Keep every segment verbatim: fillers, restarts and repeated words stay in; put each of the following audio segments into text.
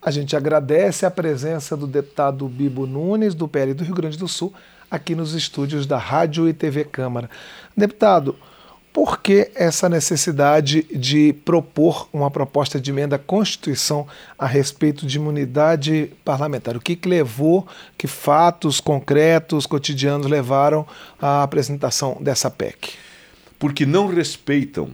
A gente agradece a presença do deputado Bibo Nunes, do P L do Rio Grande do Sul, aqui nos estúdios da Rádio e T V Câmara. Deputado, por que essa necessidade de propor uma proposta de emenda à Constituição a respeito de imunidade parlamentar? O que, que levou, que fatos concretos, cotidianos levaram à apresentação dessa P E C? Porque não respeitam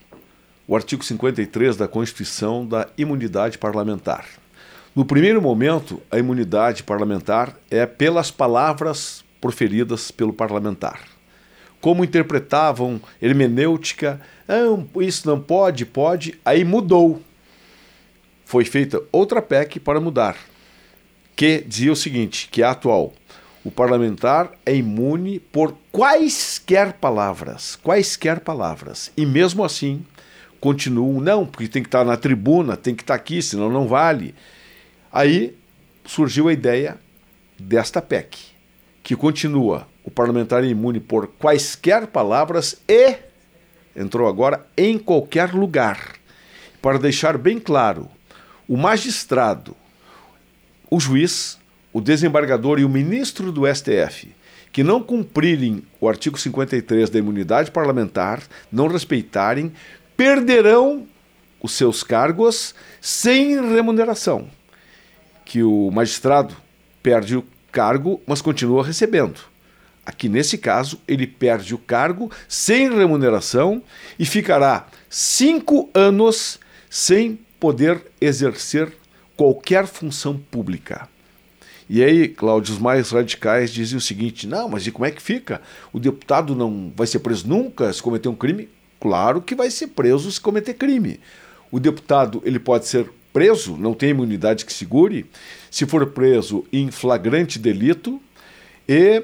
o artigo cinquenta e três da Constituição da imunidade parlamentar. No primeiro momento, a imunidade parlamentar é pelas palavras proferidas pelo parlamentar. Como interpretavam hermenêutica, ah, isso não pode, pode, aí mudou. Foi feita outra P E C para mudar, que dizia o seguinte, que é atual: o parlamentar é imune por quaisquer palavras, quaisquer palavras, e mesmo assim continuam, não, porque tem que estar na tribuna, tem que estar aqui, senão não vale. Aí surgiu a ideia desta P E C, que continua: o parlamentar é imune por quaisquer palavras e, entrou agora, em qualquer lugar. Para deixar bem claro, o magistrado, o juiz, o desembargador e o ministro do S T F, que não cumprirem o artigo cinquenta e três da imunidade parlamentar, não respeitarem, perderão os seus cargos sem remuneração. Que o magistrado perde o cargo, mas continua recebendo. Aqui, nesse caso, ele perde o cargo sem remuneração e ficará cinco anos sem poder exercer qualquer função pública. E aí, Cláudio, os mais radicais dizem o seguinte: não, mas e como é que fica? O deputado não vai ser preso nunca se cometer um crime? Claro que vai ser preso se cometer crime. O deputado ele pode ser preso, não tem imunidade que segure, se for preso em flagrante delito e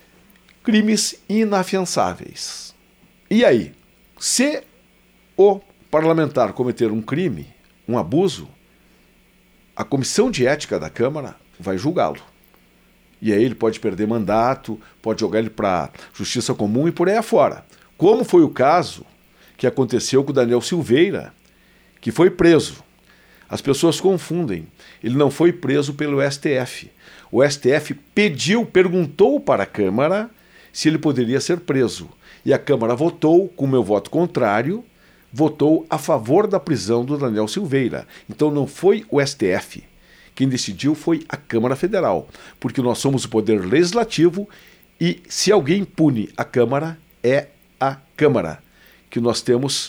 crimes inafiançáveis. E aí, se o parlamentar cometer um crime, um abuso, a Comissão de Ética da Câmara vai julgá-lo. E aí ele pode perder mandato, pode jogar ele para justiça comum e por aí afora. Como foi o caso que aconteceu com o Daniel Silveira, que foi preso. As pessoas confundem. Ele não foi preso pelo S T F. O S T F pediu, perguntou para a Câmara se ele poderia ser preso. E a Câmara votou, com meu voto contrário, votou a favor da prisão do Daniel Silveira. Então não foi o S T F. Quem decidiu foi a Câmara Federal, porque nós somos o poder legislativo e se alguém pune a Câmara, é a Câmara, que nós temos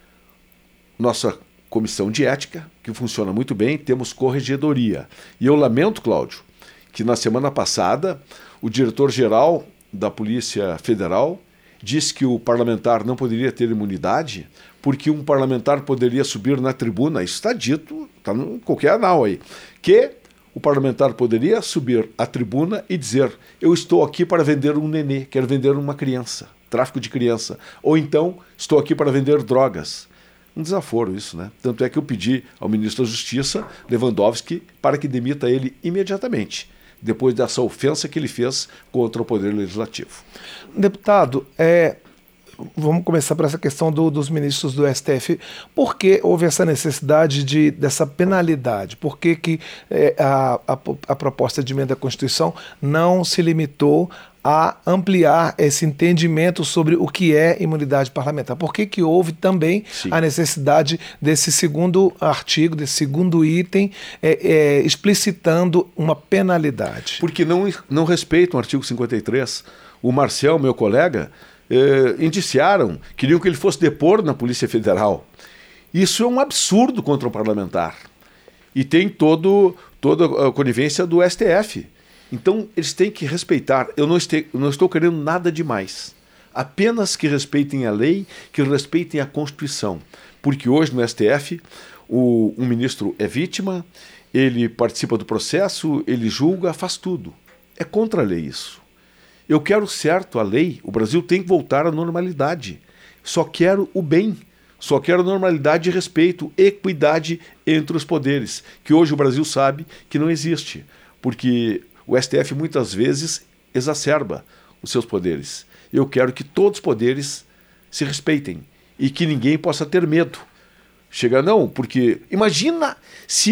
nossa comissão de ética, que funciona muito bem, temos corregedoria. E eu lamento, Cláudio, que na semana passada o diretor-geral da Polícia Federal disse que o parlamentar não poderia ter imunidade porque um parlamentar poderia subir na tribuna. Isso está dito, está em qualquer anal aí, que o parlamentar poderia subir à tribuna e dizer: eu estou aqui para vender um nenê, quero vender uma criança, tráfico de criança, ou então estou aqui para vender drogas. Um desaforo isso, né? Tanto é que eu pedi ao ministro da Justiça, Lewandowski, para que demita ele imediatamente, depois dessa ofensa que ele fez contra o Poder Legislativo. Deputado, é, vamos começar por essa questão do, dos ministros do S T F. Por que houve essa necessidade de, dessa penalidade? Por que, que é, a, a, a proposta de emenda à Constituição não se limitou a ampliar esse entendimento sobre o que é imunidade parlamentar? Por que que houve também Sim. a necessidade desse segundo artigo, desse segundo item, é, é, explicitando uma penalidade? Porque não, não respeitam o artigo cinquenta e três. O Marcel, meu colega, eh, indiciaram, queriam que ele fosse depor na Polícia Federal. Isso é um absurdo contra o parlamentar. E tem todo, toda a conivência do S T F. Então, eles têm que respeitar. Eu não, este, eu não estou querendo nada demais. Apenas que respeitem a lei, que respeitem a Constituição. Porque hoje, no S T F, o, um ministro é vítima, ele participa do processo, ele julga, faz tudo. É contra a lei isso. Eu quero certo a lei, o Brasil tem que voltar à normalidade. Só quero o bem. Só quero normalidade e respeito, equidade entre os poderes, que hoje o Brasil sabe que não existe. Porque o S T F muitas vezes exacerba os seus poderes. Eu quero que todos os poderes se respeitem e que ninguém possa ter medo. Chega não, porque imagina se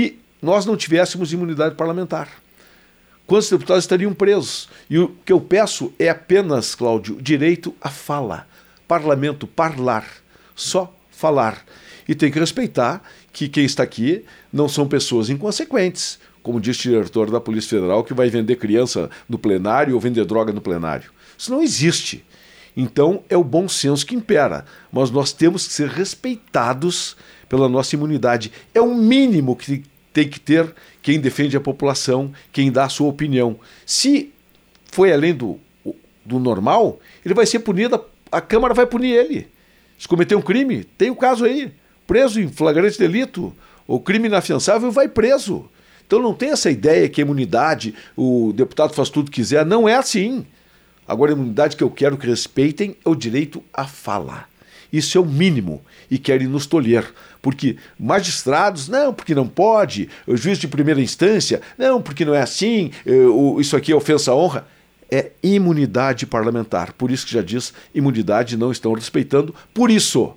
nós não tivéssemos imunidade parlamentar? Quantos deputados estariam presos? E o que eu peço é apenas, Cláudio, direito à fala. Parlamento, parlar. Só falar. E tem que respeitar que quem está aqui não são pessoas inconsequentes, como disse o diretor da Polícia Federal, que vai vender criança no plenário ou vender droga no plenário. Isso não existe. Então é o bom senso que impera. Mas nós temos que ser respeitados pela nossa imunidade. É o mínimo que tem que ter quem defende a população, quem dá a sua opinião. Se foi além do, do normal, ele vai ser punido, a Câmara vai punir ele. Se cometeu um crime, tem o caso aí. Preso em flagrante delito, ou crime inafiançável, vai preso. Então não tem essa ideia que a imunidade, o deputado faz tudo que quiser. Não é assim. Agora a imunidade que eu quero que respeitem é o direito à fala. Isso é o mínimo e querem nos tolher. Porque magistrados, não, porque não pode. O juiz de primeira instância, não, porque não é assim. Isso aqui é ofensa à honra. É imunidade parlamentar. Por isso que já diz, imunidade não estão respeitando. Por isso,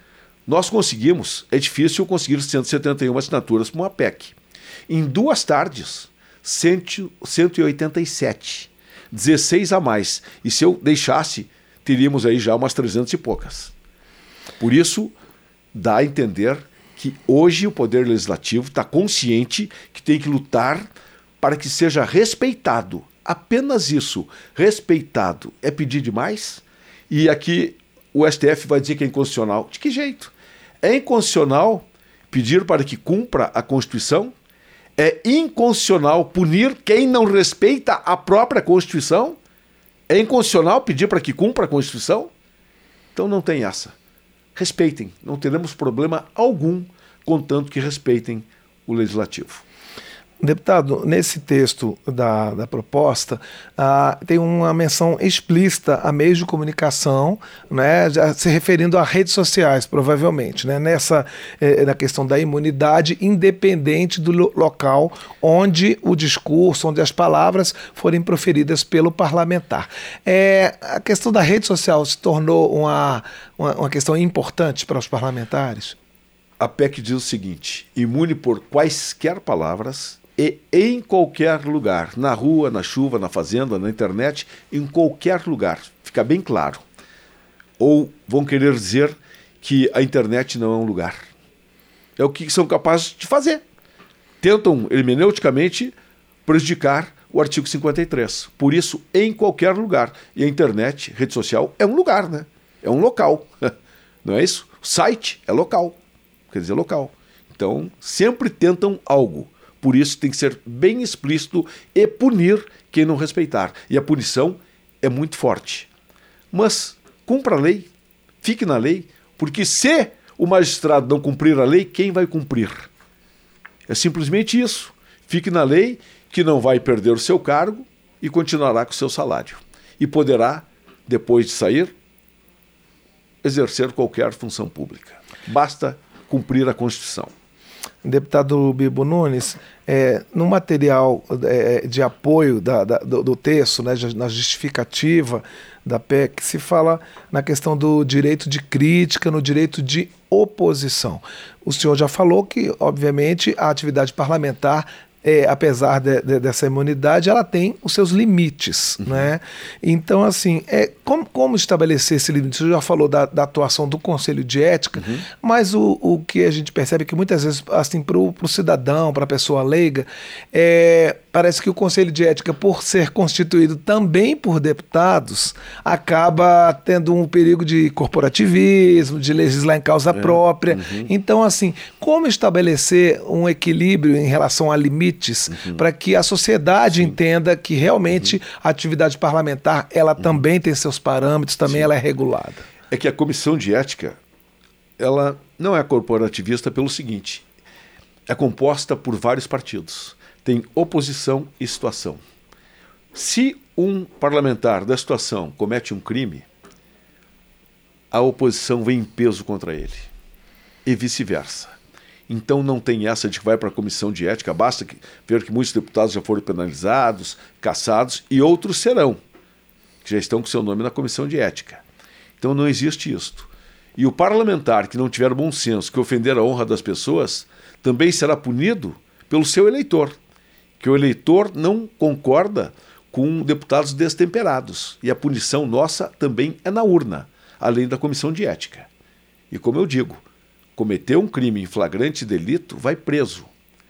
nós conseguimos, é difícil conseguir cento e setenta e uma assinaturas para uma P E C. Em duas tardes, cento e oitenta e sete. dezesseis a mais. E se eu deixasse, teríamos aí já umas trezentas e poucas. Por isso, dá a entender que hoje o Poder Legislativo está consciente que tem que lutar para que seja respeitado. Apenas isso. Respeitado. É pedir demais? E aqui o S T F vai dizer que é inconstitucional. De que jeito? É inconstitucional pedir para que cumpra a Constituição? É inconstitucional punir quem não respeita a própria Constituição? É inconstitucional pedir para que cumpra a Constituição? Então não tem essa. Respeitem. Não teremos problema algum, contanto que respeitem o Legislativo. Deputado, nesse texto da, da proposta, ah, tem uma menção explícita a meios de comunicação, né, já se referindo a redes sociais, provavelmente, né, nessa, eh, na questão da imunidade, independente do lo- local onde o discurso, onde as palavras forem proferidas pelo parlamentar. É, a questão da rede social se tornou uma, uma, uma questão importante para os parlamentares? A P E C diz o seguinte: imune por quaisquer palavras e em qualquer lugar, na rua, na chuva, na fazenda, na internet, em qualquer lugar. Fica bem claro. Ou vão querer dizer que a internet não é um lugar. É o que são capazes de fazer. Tentam, hermeneuticamente, prejudicar o artigo cinquenta e três. Por isso, em qualquer lugar. E a internet, rede social, é um lugar, né? É um local. Não é isso? O site é local. Quer dizer, local. Então, sempre tentam algo. Por isso tem que ser bem explícito e punir quem não respeitar. E a punição é muito forte. Mas cumpra a lei, fique na lei, porque se o magistrado não cumprir a lei, quem vai cumprir? É simplesmente isso. Fique na lei, que não vai perder o seu cargo e continuará com o seu salário. E poderá, depois de sair, exercer qualquer função pública. Basta cumprir a Constituição. Deputado Bibo Nunes, é, no material é, de apoio da, da, do, do texto, né, na justificativa da P E C, se fala na questão do direito de crítica, no direito de oposição. O senhor já falou que, obviamente, a atividade parlamentar, É, apesar de, de, dessa imunidade, ela tem os seus limites, uhum. né? Então, assim, é, como, como estabelecer esse limite? Você já falou da, da atuação do Conselho de Ética, uhum. mas o, o que a gente percebe é que muitas vezes, assim, para o cidadão, para a pessoa leiga, é, parece que o Conselho de Ética, por ser constituído também por deputados, acaba tendo um perigo de corporativismo, de legislar em causa é. própria. Uhum. Então, assim, como estabelecer um equilíbrio em relação a limites Uhum. para que a sociedade Sim. entenda que realmente uhum. a atividade parlamentar ela uhum. também tem seus parâmetros, também Sim. ela é regulada. É que a Comissão de Ética ela não é corporativista pelo seguinte: é composta por vários partidos. Tem oposição e situação. Se um parlamentar da situação comete um crime, a oposição vem em peso contra ele. E vice-versa. Então não tem essa de que vai para a Comissão de Ética, basta que, ver que muitos deputados já foram penalizados, cassados, e outros serão, que já estão com seu nome na Comissão de Ética. Então não existe isto. E o parlamentar que não tiver bom senso, que ofender a honra das pessoas, também será punido pelo seu eleitor, que o eleitor não concorda com deputados destemperados. E a punição nossa também é na urna, além da comissão de ética. E como eu digo, cometeu um crime em flagrante delito, vai preso.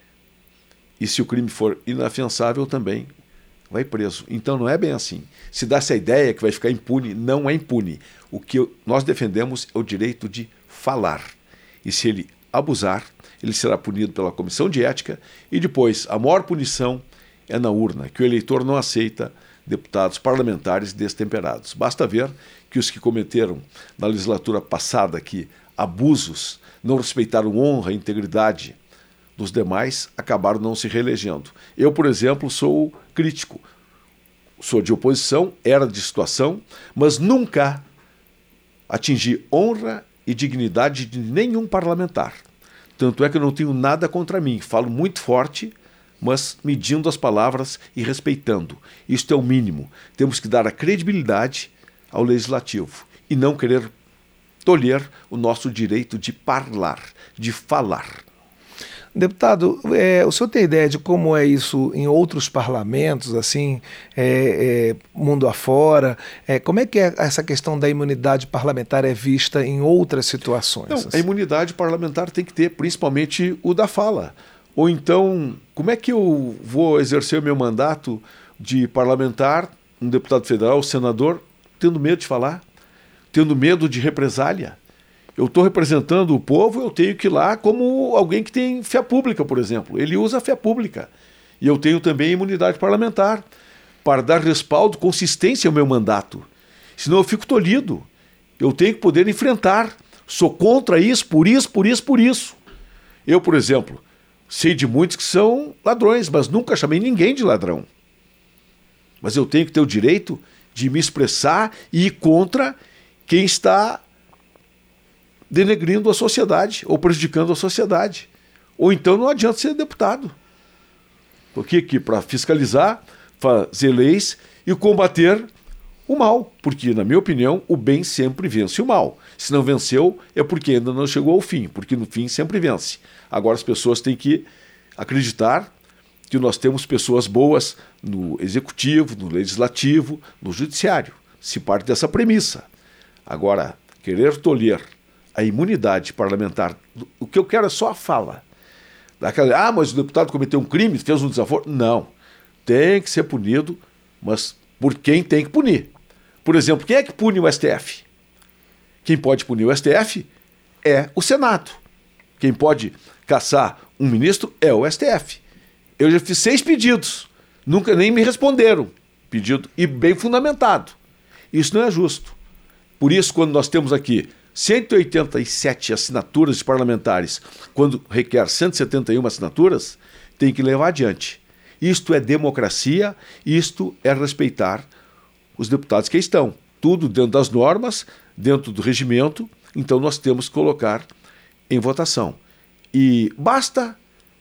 E se o crime for inafiançável também, vai preso. Então não é bem assim. Se dá-se a ideia que vai ficar impune, não é impune. O que nós defendemos é o direito de falar. E se ele abusar, ele será punido pela comissão de ética e depois a maior punição é na urna, que o eleitor não aceita deputados parlamentares destemperados. Basta ver que os que cometeram na legislatura passada aqui abusos, não respeitaram honra e integridade dos demais, acabaram não se reelegendo. Eu, por exemplo, sou crítico, sou de oposição, era de situação, mas nunca atingi honra e dignidade de nenhum parlamentar. Tanto é que eu não tenho nada contra mim, falo muito forte, mas medindo as palavras e respeitando. Isto é o mínimo. Temos que dar a credibilidade ao legislativo e não querer tolher o nosso direito de falar, de falar. Deputado, é, o senhor tem ideia de como é isso em outros parlamentos, assim, é, é, mundo afora? É, como é que é essa questão da imunidade parlamentar é vista em outras situações? Não, assim? A imunidade parlamentar tem que ter, principalmente o da fala. Ou então, como é que eu vou exercer o meu mandato de parlamentar, um deputado federal, senador, tendo medo de falar, tendo medo de represália? Eu estou representando o povo, eu tenho que ir lá como alguém que tem fé pública, por exemplo. Ele usa a fé pública. E eu tenho também imunidade parlamentar para dar respaldo, consistência ao meu mandato. Senão eu fico tolhido. Eu tenho que poder enfrentar. Sou contra isso, por isso, por isso, por isso. Eu, por exemplo, sei de muitos que são ladrões, mas nunca chamei ninguém de ladrão. Mas eu tenho que ter o direito de me expressar e ir contra quem está denegrindo a sociedade ou prejudicando a sociedade. Ou então não adianta ser deputado. Porque aqui para fiscalizar, fazer leis e combater o mal. Porque, na minha opinião, o bem sempre vence o mal. Se não venceu, é porque ainda não chegou ao fim, porque no fim sempre vence. Agora as pessoas têm que acreditar que nós temos pessoas boas no executivo, no legislativo, no judiciário. Se parte dessa premissa. Agora, querer tolher a imunidade parlamentar, o que eu quero é só a fala. Daquela, ah, mas o deputado cometeu um crime, fez um desaforo. Não. Tem que ser punido, mas por quem tem que punir. Por exemplo, quem é que pune o S T F? Quem pode punir o S T F é o Senado. Quem pode caçar um ministro é o S T F. Eu já fiz seis pedidos, nunca nem me responderam. Pedido e bem fundamentado. Isso não é justo. Por isso, quando nós temos aqui cento e oitenta e sete assinaturas de parlamentares, quando requer cento e setenta e uma assinaturas, tem que levar adiante. Isto é democracia, isto é respeitar os deputados que estão. Tudo dentro das normas, dentro do regimento, então nós temos que colocar em votação. E basta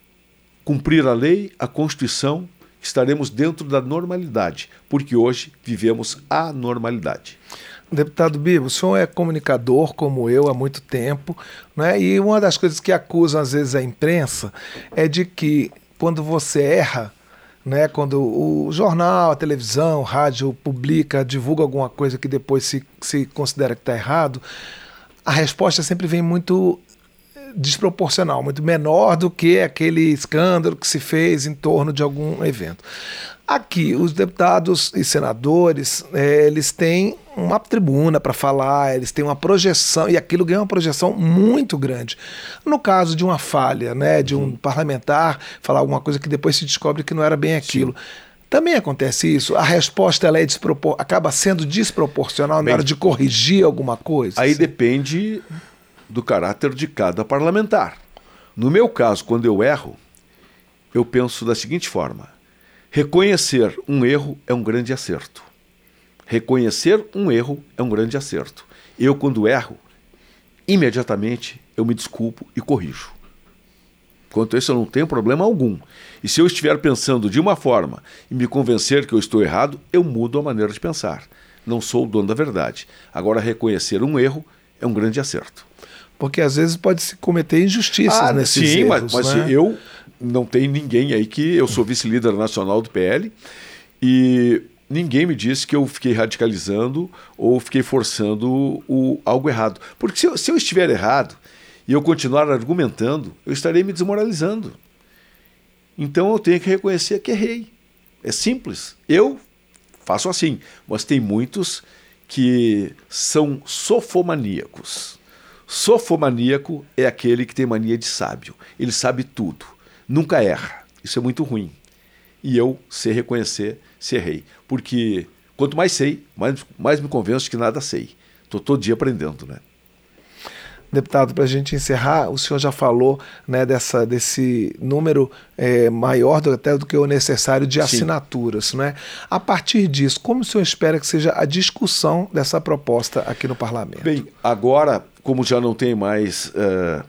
cumprir a lei, a Constituição, estaremos dentro da normalidade, porque hoje vivemos a normalidade. Deputado Bibo, o senhor é comunicador como eu há muito tempo, né? E uma das coisas que acusam às vezes a imprensa é de que quando você erra, né, quando o jornal, a televisão, o rádio publica, divulga alguma coisa que depois se, se considera que está errado, a resposta sempre vem muito desproporcional, muito menor do que aquele escândalo que se fez em torno de algum evento. Aqui, os deputados e senadores, é, eles têm uma tribuna para falar, eles têm uma projeção, e aquilo ganha uma projeção muito grande. No caso de uma falha, né, de um uhum. parlamentar falar alguma coisa que depois se descobre que não era bem aquilo. Sim. Também acontece isso? A resposta ela é despropor... acaba sendo desproporcional bem, na hora de corrigir alguma coisa? Aí assim? Depende do caráter de cada parlamentar. No meu caso, quando eu erro, eu penso da seguinte forma: reconhecer um erro é um grande acerto. Reconhecer um erro é um grande acerto. Eu, quando erro, imediatamente eu me desculpo e corrijo. Quanto a isso, eu não tenho problema algum. E se eu estiver pensando de uma forma e me convencer que eu estou errado, eu mudo a maneira de pensar. Não sou o dono da verdade. Agora, reconhecer um erro é um grande acerto. Porque às vezes pode se cometer injustiças ah, nesses sim, erros. Sim, mas, né? mas eu não tenho ninguém aí que... Eu sou vice-líder nacional do P L e ninguém me disse que eu fiquei radicalizando ou fiquei forçando o, algo errado. Porque se eu, se eu estiver errado e eu continuar argumentando, eu estarei me desmoralizando. Então eu tenho que reconhecer que errei. É simples. Eu faço assim, mas tem muitos que são sofomaníacos. Sofomaníaco é aquele que tem mania de sábio. Ele sabe tudo, nunca erra. Isso é muito ruim. E eu sei reconhecer se errei. Porque quanto mais sei, mais, mais me convenço de que nada sei. Estou todo dia aprendendo, né? Deputado, para a gente encerrar, o senhor já falou, né, dessa, desse número é, maior do, até do que o necessário de assinaturas. Né? A partir disso, como o senhor espera que seja a discussão dessa proposta aqui no Parlamento? Bem, agora, como já não tem mais uh,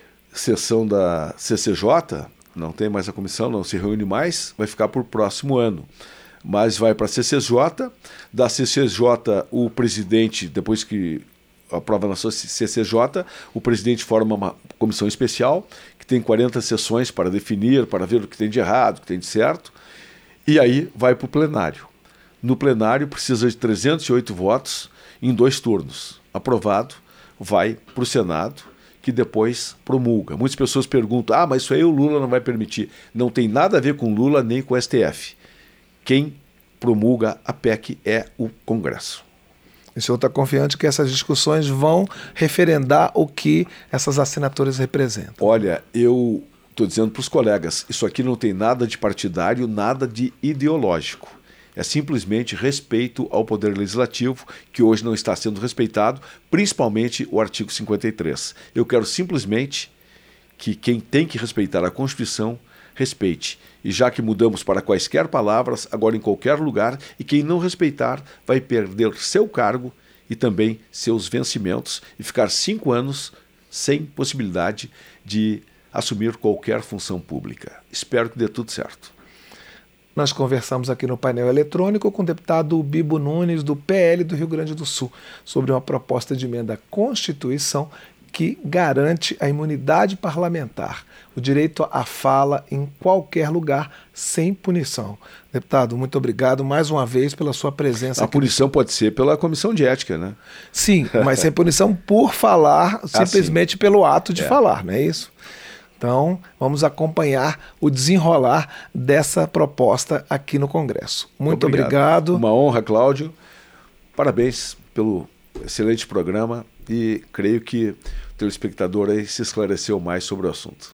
sessão da C C J, não tem mais a comissão, não se reúne mais, vai ficar para o próximo ano. Mas vai para a C C J, da C C J o presidente, depois que aprova na sua C C J, o presidente forma uma comissão especial que tem quarenta sessões para definir, para ver o que tem de errado, o que tem de certo, e aí vai para o plenário. No plenário precisa de trezentos e oito votos em dois turnos. Aprovado, vai para o Senado, que depois promulga. Muitas pessoas perguntam, ah, mas isso aí o Lula não vai permitir. Não tem nada a ver com Lula nem com o S T F. Quem promulga a P E C é o Congresso. O senhor está confiante que essas discussões vão referendar o que essas assinaturas representam? Olha, eu estou dizendo para os colegas, isso aqui não tem nada de partidário, nada de ideológico. É simplesmente respeito ao Poder Legislativo, que hoje não está sendo respeitado, principalmente o artigo cinquenta e três. Eu quero simplesmente que quem tem que respeitar a Constituição respeite. E já que mudamos para quaisquer palavras, agora em qualquer lugar, e quem não respeitar vai perder seu cargo e também seus vencimentos e ficar cinco anos sem possibilidade de assumir qualquer função pública. Espero que dê tudo certo. Nós conversamos aqui no painel eletrônico com o deputado Bibo Nunes, do P L do Rio Grande do Sul, sobre uma proposta de emenda à Constituição que garante a imunidade parlamentar, o direito à fala em qualquer lugar, sem punição. Deputado, muito obrigado mais uma vez pela sua presença. A aqui. punição pode ser pela comissão de ética, né? Sim, mas sem punição por falar, simplesmente ah, pelo ato de é. falar, não é isso? Então, vamos acompanhar o desenrolar dessa proposta aqui no Congresso. Muito obrigado. obrigado. Uma honra, Cláudio. Parabéns pelo excelente programa e creio que o telespectador aí se esclareceu mais sobre o assunto.